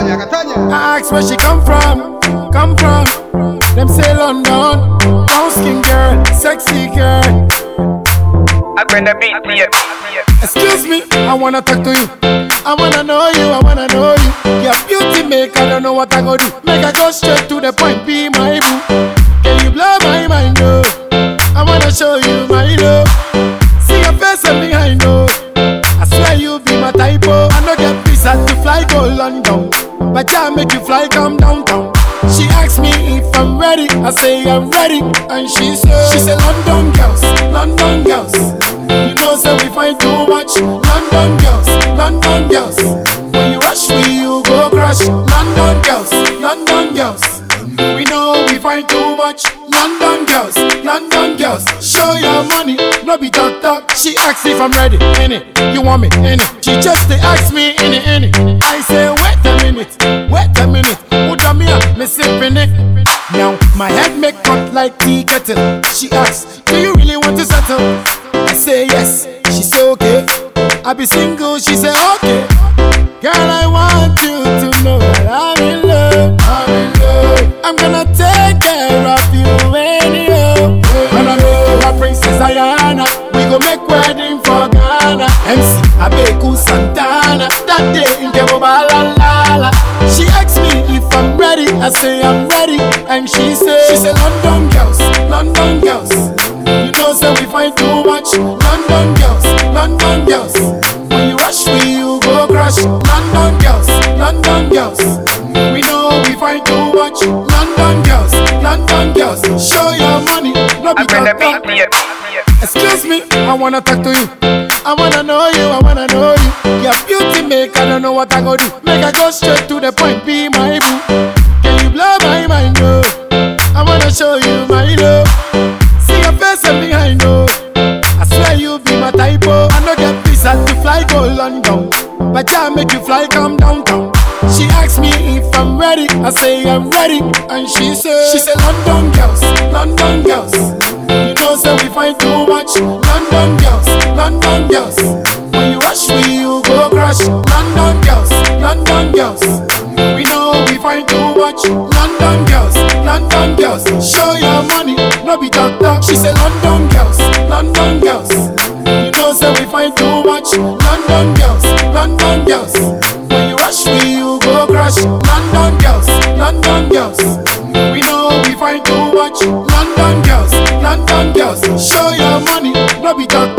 I ask where she come from. Them say London, brown skin girl, sexy girl. I bring the beat to you. Excuse me, I wanna talk to you. I wanna know you, I wanna know you. Your beauty make, I don't know what I go do. Make I go straight to the point, be my boo. Can you blow my mind, oh? I wanna show you my love. See your face and behind, oh. I swear you be my type, oh. I no get visa to fly go London, but yeah, make you fly come downtown. She asked me if I'm ready, I say I'm ready, and she said London girls, London girls. You know say we find too much. London girls, London girls. When you rush me, you go crash. London girls, London girls. We know we find too much. London girls, London girls. Show your money, no be talk. She asked if I'm ready, in it. You want me, in it. She just asked me, in it. I say wait a minute. Me sipping it. Now my head make hot like tea kettle. She asks, do you really want to settle? I say yes. She say okay. I be single. She say okay. Girl, I want you to know that I'm in love. I'm gonna take care of you anyhow. Gonna make you a Princess Diana. We go make wedding for Ghana. MC Abeku Santana. That day in Kemobalala. She asked me if I'm ready. I say I'm ready, and she said London girls, London girls. You know say we find too much. London girls, London girls. When you rush me, you go crash. London girls, London girls. We know we find too much. London girls, London girls. Show your money, no be talk. Excuse me, I wanna talk to you. I wanna know you, I wanna know you. Your beauty make, I don't know what I go do. Make I go straight to the point, be my boo. Can you blow my mind, oh? I wanna show you my love. See your face and behind, oh. I swear you be my type, oh. I no get visa to fly go London, but yeah, make you fly come downtown. She asked me if I'm ready, I say I'm ready, and she said London girls, London girls. You know say we find too much. London girls, London girls. When you rush me, you go crash. London girls, London girls. We know we find too much. London girls, London girls. Show your money, no be talk. She said London girls, London girls. You know say we find too much. London girls, London girls. When you rush me, you go crash. London girls, London girls. We know we find too much. London girls, London girls. Show your money, no be talk.